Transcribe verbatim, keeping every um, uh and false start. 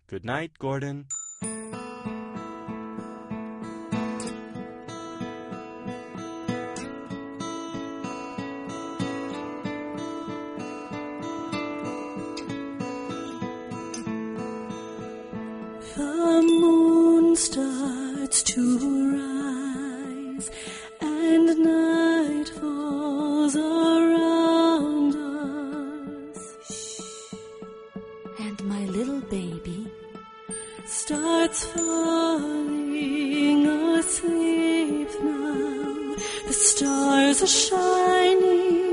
Good night, Gordon. The moon starts to rise, and night falls around us. And my little baby starts falling asleep now. The stars are shining